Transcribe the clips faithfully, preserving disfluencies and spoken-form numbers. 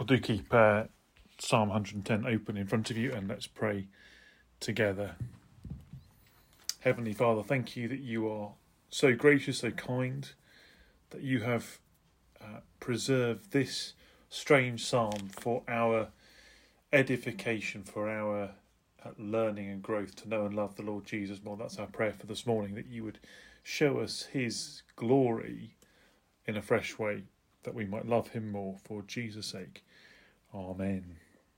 do keep uh, Psalm one hundred ten open in front of you, and let's pray together. Heavenly Father, thank you that you are so gracious, so kind, that you have uh, preserved this strange psalm for our edification, for our uh, learning and growth to know and love the Lord Jesus more. That's our prayer for this morning, that you would show us his glory in a fresh way, that we might love him more for Jesus' sake. Amen.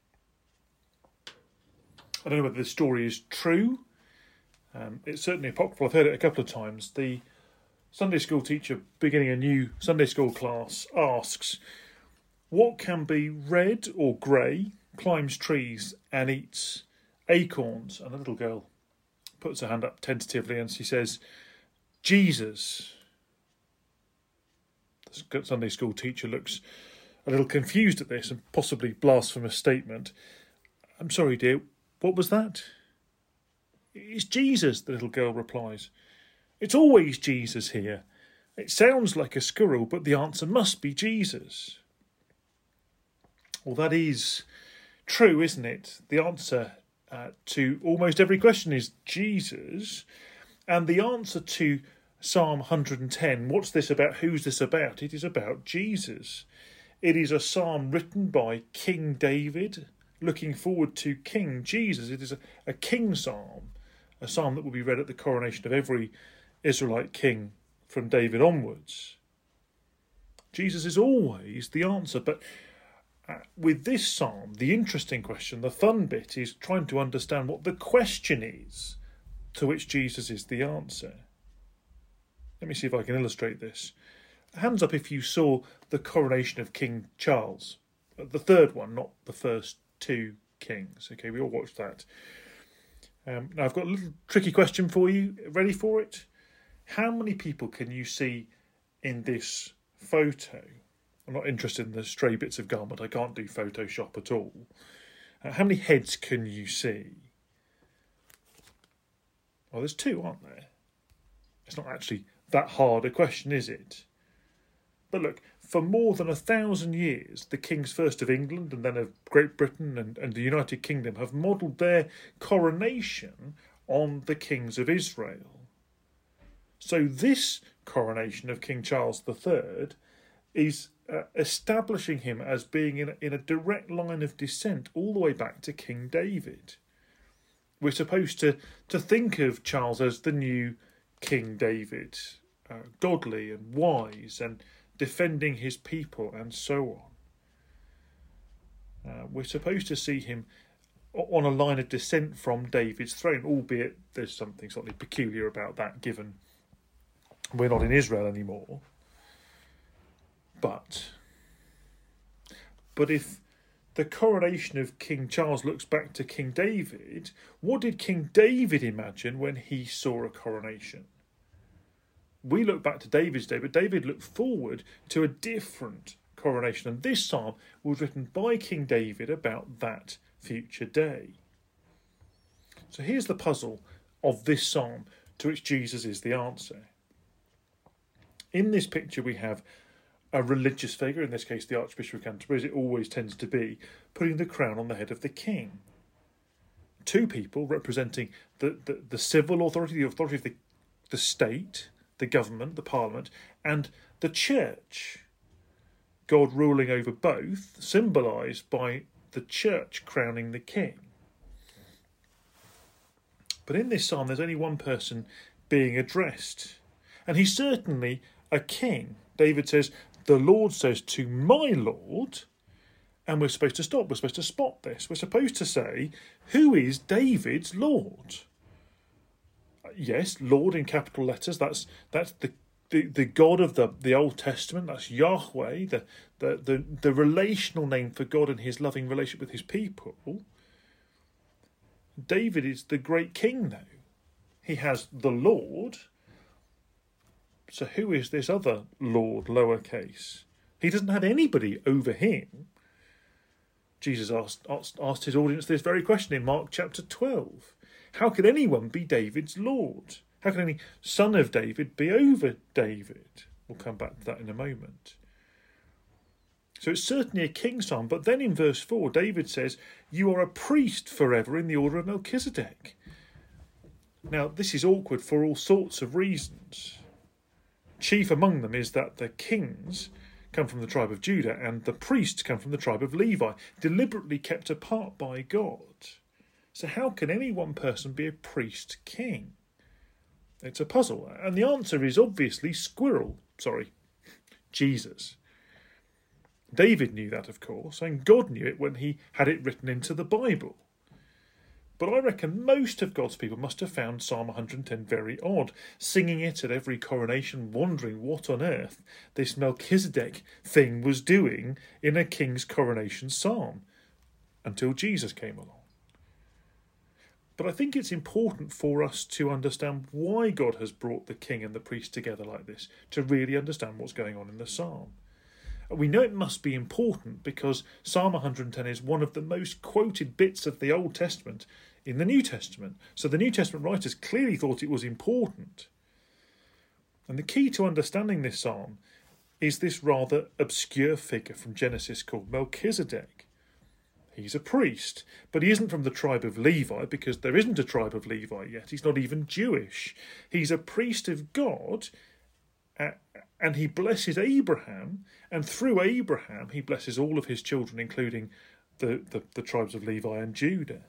I don't know whether this story is true. Um, it's certainly apocryphal. I've heard it a couple of times. The Sunday school teacher beginning a new Sunday school class asks, what can be red or grey, climbs trees and eats acorns? And a little girl puts her hand up tentatively and she says, Jesus. The Sunday school teacher looks a little confused at this and possibly blasphemous statement. I'm sorry, dear, what was that? It's Jesus, the little girl replies. It's always Jesus here. It sounds like a squirrel, but the answer must be Jesus. Well, that is true, isn't it? The answer uh, to almost every question is Jesus. And the answer to Psalm one hundred ten, what's this about? Who's this about? It is about Jesus. It is a psalm written by King David, looking forward to King Jesus. It is a, a king psalm, a psalm that will be read at the coronation of every Israelite king from David onwards. Jesus is always the answer, but uh, with this psalm, the interesting question, the fun bit, is trying to understand what the question is to which Jesus is the answer. Let me see if I can illustrate this. Hands up if you saw the coronation of King Charles. The third one, not the first two kings. Okay, we all watched that. Um, now I've got a little tricky question for you. Ready for it? How many people can you see in this photo? I'm not interested in the stray bits of garment. I can't do Photoshop at all. Uh, how many heads can you see? Well, there's two, aren't there? It's not actually that hard a question, is it? But look, for more than a thousand years, the kings first of England and then of Great Britain and, and the United Kingdom have modelled their coronation on the kings of Israel. So this coronation of King Charles the Third is uh, establishing him as being in a, in a direct line of descent all the way back to King David. We're supposed to, to think of Charles as the new King David, uh, godly and wise and defending his people and so on. Uh, we're supposed to see him on a line of descent from David's throne, albeit there's something slightly peculiar about that given we're not in Israel anymore. But, but if the coronation of King Charles looks back to King David, what did King David imagine when he saw a coronation? We look back to David's day, but David looked forward to a different coronation. And this psalm was written by King David about that future day. So here's the puzzle of this psalm to which Jesus is the answer. In this picture we have a religious figure, in this case the Archbishop of Canterbury, as it always tends to be, putting the crown on the head of the king. Two people representing the, the, the civil authority, the authority of the, the state, the government, the parliament, and the church. God ruling over both, symbolised by the church crowning the king. But in this psalm, there's only one person being addressed. And he's certainly a king. David says, the Lord says to my Lord, and we're supposed to stop. We're supposed to spot this. We're supposed to say, who is David's Lord? Yes, Lord in capital letters, that's that's the, the, the God of the, the Old Testament, that's Yahweh, the, the, the, the relational name for God and his loving relationship with his people. David is the great king, though. He has the Lord. So who is this other Lord, lowercase? He doesn't have anybody over him. Jesus asked, asked, asked his audience this very question in Mark chapter twelve. How could anyone be David's Lord? How can any son of David be over David? We'll come back to that in a moment. So it's certainly a king's psalm. But then in verse four, David says, you are a priest forever in the order of Melchizedek. Now, this is awkward for all sorts of reasons. Chief among them is that the kings come from the tribe of Judah and the priests come from the tribe of Levi, deliberately kept apart by God. So how can any one person be a priest king? It's a puzzle. And the answer is obviously squirrel. Sorry, Jesus. David knew that, of course, and God knew it when he had it written into the Bible. But I reckon most of God's people must have found Psalm one hundred ten very odd, singing it at every coronation, wondering what on earth this Melchizedek thing was doing in a king's coronation psalm, until Jesus came along. But I think it's important for us to understand why God has brought the king and the priest together like this, to really understand what's going on in the psalm. We know it must be important because Psalm one hundred ten is one of the most quoted bits of the Old Testament in the New Testament. So the New Testament writers clearly thought it was important. And the key to understanding this psalm is this rather obscure figure from Genesis called Melchizedek. He's a priest, but he isn't from the tribe of Levi because there isn't a tribe of Levi yet. He's not even Jewish. He's a priest of God, uh, and he blesses Abraham, and through Abraham he blesses all of his children, including the, the, the tribes of Levi and Judah.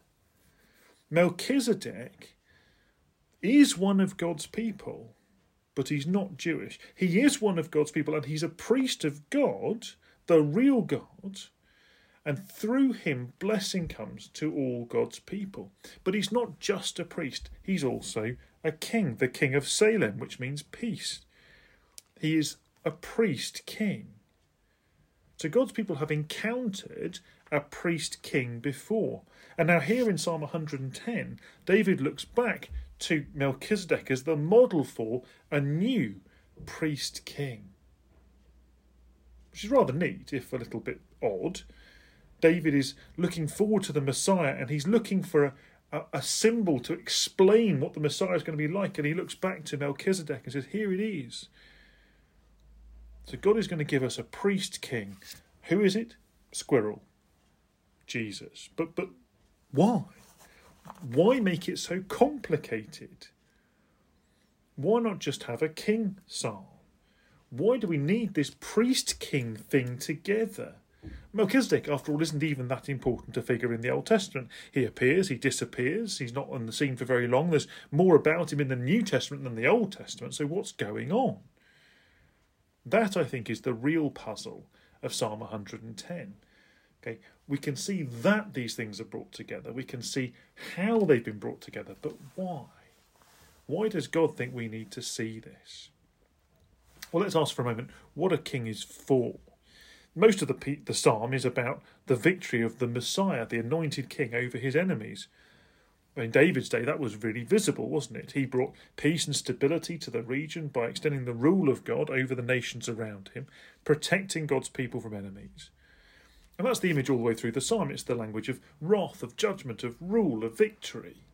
Melchizedek is one of God's people, but he's not Jewish. He is one of God's people, and he's a priest of God, the real God, and through him blessing comes to all God's people. But he's not just a priest, he's also a king, the king of Salem, which means peace. He is a priest king. So God's people have encountered a priest king before. And now here in Psalm one hundred ten, David looks back to Melchizedek as the model for a new priest king. Which is rather neat, if a little bit odd. David is looking forward to the Messiah, and he's looking for a, a, a symbol to explain what the Messiah is going to be like. And he looks back to Melchizedek and says, here it is. So God is going to give us a priest king. Who is it? Squirrel. Jesus. But but why? Why make it so complicated? Why not just have a king psalm? Why do we need this priest king thing together? Melchizedek, after all, isn't even that important a figure in the Old Testament. He appears, he disappears, he's not on the scene for very long. There's more about him in the New Testament than the Old Testament, so what's going on? That, I think, is the real puzzle of Psalm one hundred ten. Okay, we can see that these things are brought together. We can see how they've been brought together, but why? Why does God think we need to see this? Well, let's ask for a moment what a king is for. Most of the, the psalm is about the victory of the Messiah, the anointed king, over his enemies. In David's day, that was really visible, wasn't it? He brought peace and stability to the region by extending the rule of God over the nations around him, protecting God's people from enemies. And that's the image all the way through the psalm. It's the language of wrath, of judgment, of rule, of victory.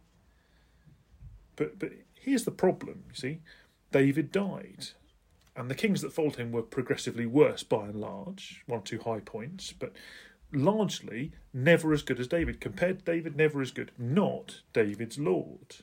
But, but here's the problem, you see. David died. And the kings that followed him were progressively worse by and large, one or two high points, but largely never as good as David. Compared to David, never as good. Not David's Lord.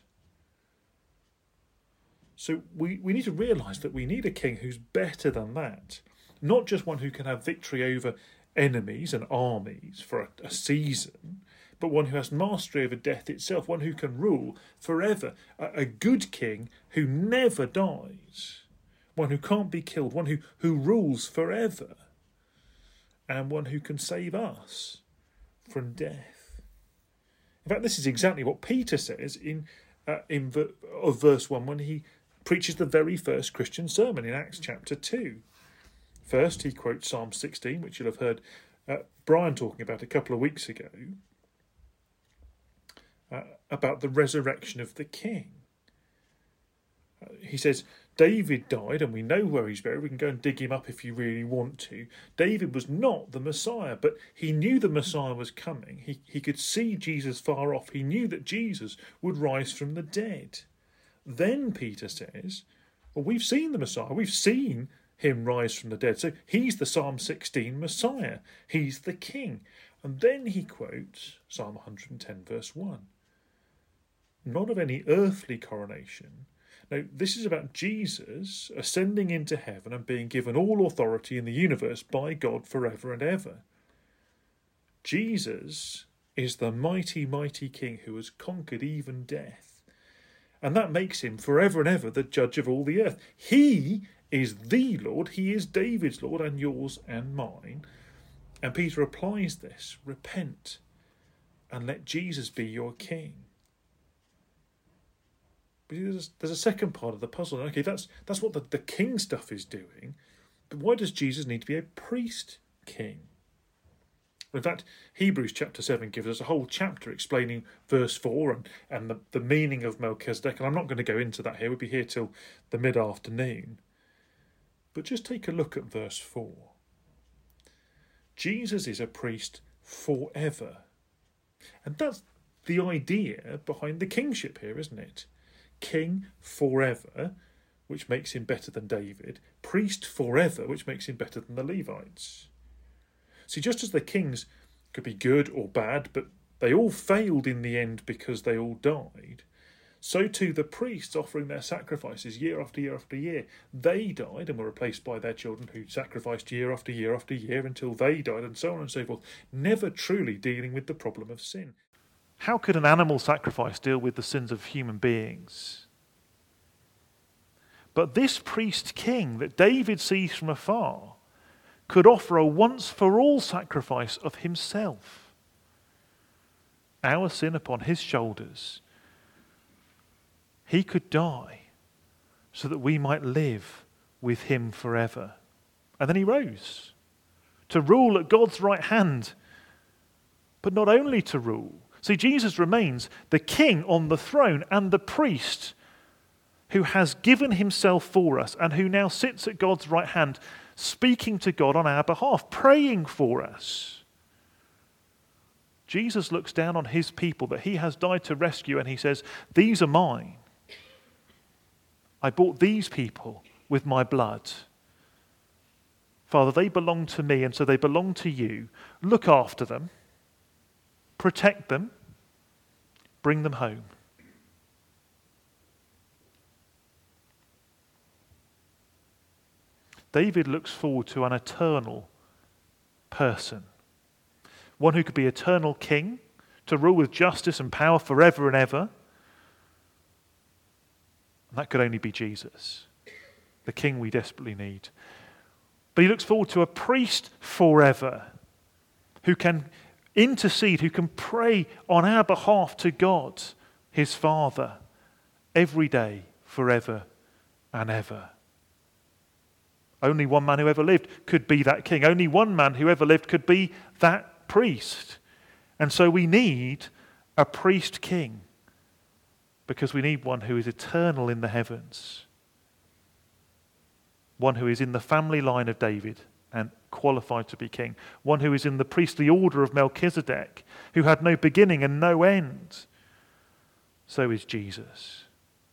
So we, we need to realise that we need a king who's better than that. Not just one who can have victory over enemies and armies for a, a season, but one who has mastery over death itself, one who can rule forever. A, a good king who never dies. One who can't be killed, one who, who rules forever, and one who can save us from death. In fact, this is exactly what Peter says in uh, in v- of verse one when he preaches the very first Christian sermon in Acts chapter two. First, he quotes Psalm sixteen, which you'll have heard uh, Brian talking about a couple of weeks ago, uh, about the resurrection of the king. Uh, he says, David died, and we know where he's buried. We can go and dig him up if you really want to. David was not the Messiah, but he knew the Messiah was coming. He, he could see Jesus far off. He knew that Jesus would rise from the dead. Then Peter says, well, we've seen the Messiah. We've seen him rise from the dead. So he's the Psalm sixteen Messiah. He's the King. And then he quotes Psalm one hundred ten verse one. Not of any earthly coronation. Now, this is about Jesus ascending into heaven and being given all authority in the universe by God forever and ever. Jesus is the mighty, mighty King who has conquered even death. And that makes him forever and ever the judge of all the earth. He is the Lord. He is David's Lord and yours and mine. And Peter applies this. Repent and let Jesus be your King. But there's, there's a second part of the puzzle. Okay, that's that's what the, the king stuff is doing. But why does Jesus need to be a priest king? In fact, Hebrews chapter seven gives us a whole chapter explaining verse four and, and the, the meaning of Melchizedek. And I'm not going to go into that here. We'll be here till the mid-afternoon. But just take a look at verse four. Jesus is a priest forever. And that's the idea behind the kingship here, isn't it? King forever, which makes him better than David. Priest forever, which makes him better than the Levites. See, just as the kings could be good or bad, but they all failed in the end because they all died, so too the priests offering their sacrifices year after year after year, they died and were replaced by their children who sacrificed year after year after year until they died, and so on and so forth, never truly dealing with the problem of sin. How could an animal sacrifice deal with the sins of human beings? But this priest king that David sees from afar could offer a once-for-all sacrifice of himself. Our sin upon his shoulders. He could die so that we might live with him forever. And then he rose to rule at God's right hand. But not only to rule. See, Jesus remains the king on the throne and the priest who has given himself for us and who now sits at God's right hand speaking to God on our behalf, praying for us. Jesus looks down on his people that he has died to rescue and he says, these are mine. I bought these people with my blood. Father, they belong to me and so they belong to you. Look after them. Protect them, bring them home. David looks forward to an eternal person, one who could be eternal king, to rule with justice and power forever and ever. And that could only be Jesus, the king we desperately need. But he looks forward to a priest forever who can intercede, who can pray on our behalf to God, his Father, every day, forever and ever. Only one man who ever lived could be that king. Only one man who ever lived could be that priest. And so we need a priest king because we need one who is eternal in the heavens, one who is in the family line of David and qualified to be king. One who is in the priestly order of Melchizedek, who had no beginning and no end. So is Jesus.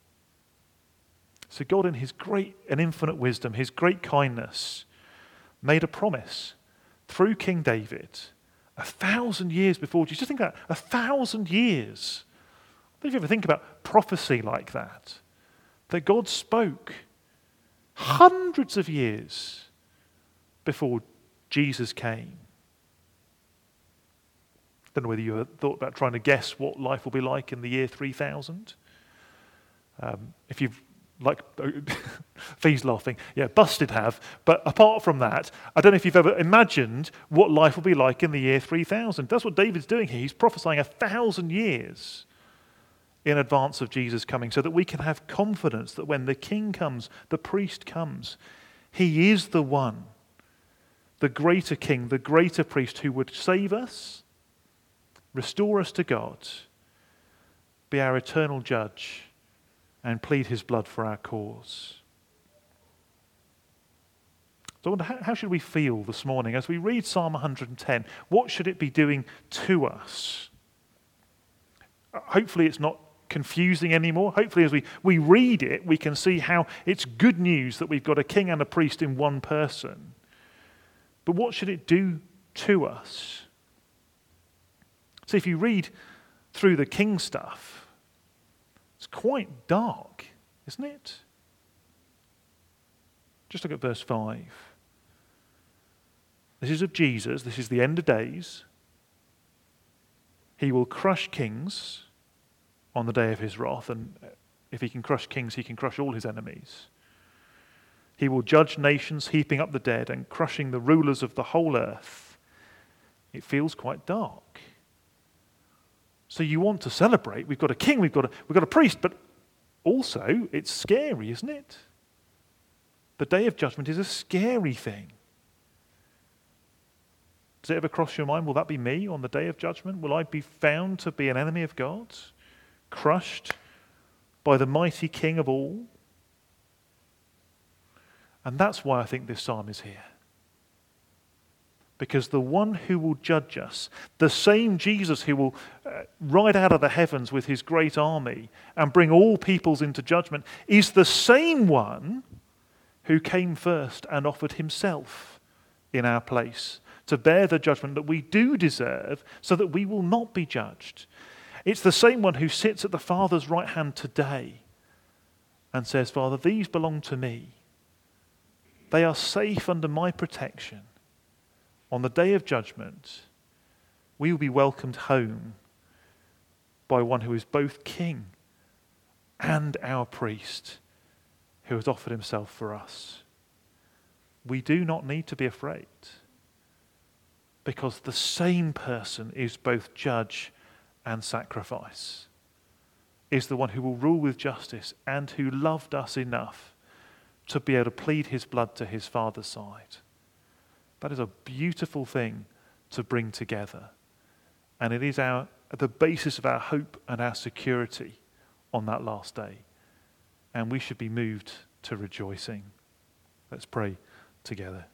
So God in his great and infinite wisdom, his great kindness, made a promise through King David a thousand years before Jesus. Just think about that, a thousand years. If you ever think about prophecy like that, that God spoke hundreds of years before Jesus came. Don't know whether you thought about trying to guess what life will be like in the year three thousand. Um, if you've, like, Fee's laughing, yeah, busted have. But apart from that, I don't know if you've ever imagined what life will be like in the year three thousand. That's what David's doing here. He's prophesying a thousand years in advance of Jesus coming so that we can have confidence that when the king comes, the priest comes, he is the one, the greater king, the greater priest who would save us, restore us to God, be our eternal judge, and plead his blood for our cause. So I wonder, how, how should we feel this morning as we read Psalm one hundred ten? What should it be doing to us? Hopefully it's not confusing anymore. Hopefully as we, we read it, we can see how it's good news that we've got a king and a priest in one person. But what should it do to us? See, if you read through the king stuff, it's quite dark, isn't it? Just look at verse five. This is of Jesus. This is the end of days. He will crush kings on the day of his wrath, and if he can crush kings, he can crush all his enemies. He will judge nations, heaping up the dead and crushing the rulers of the whole earth. It feels quite dark. So you want to celebrate. We've got a king, we've got a, we've got a priest, but also it's scary, isn't it? The day of judgment is a scary thing. Does it ever cross your mind, will that be me on the day of judgment? Will I be found to be an enemy of God, crushed by the mighty King of all? And that's why I think this psalm is here. Because the one who will judge us, the same Jesus who will uh, ride out of the heavens with his great army and bring all peoples into judgment, is the same one who came first and offered himself in our place to bear the judgment that we do deserve so that we will not be judged. It's the same one who sits at the Father's right hand today and says, Father, these belong to me. They are safe under my protection. On the day of judgment, we will be welcomed home by one who is both King and our priest, who has offered himself for us. We do not need to be afraid, because the same person is both judge and sacrifice, is the one who will rule with justice and who loved us enough to be able to plead his blood to his Father's side. That is a beautiful thing to bring together. And it is our the basis of our hope and our security on that last day. And we should be moved to rejoicing. Let's pray together.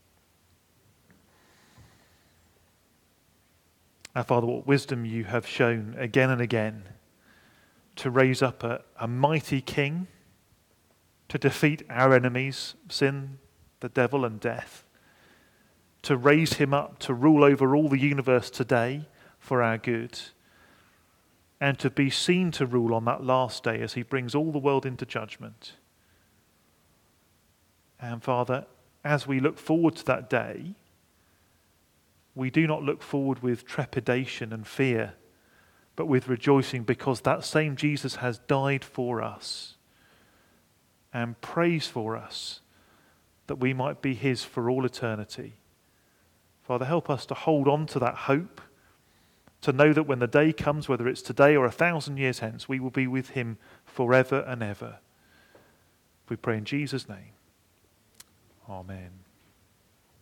Our Father, what wisdom you have shown again and again to raise up a, a mighty king to defeat our enemies, sin, the devil and death, to raise him up to rule over all the universe today for our good, and to be seen to rule on that last day as he brings all the world into judgment. And Father, as we look forward to that day, we do not look forward with trepidation and fear, but with rejoicing, because that same Jesus has died for us and prays for us that we might be his for all eternity. Father, help us to hold on to that hope, to know that when the day comes, whether it's today or a thousand years hence, we will be with him forever and ever. We pray in Jesus' name. Amen.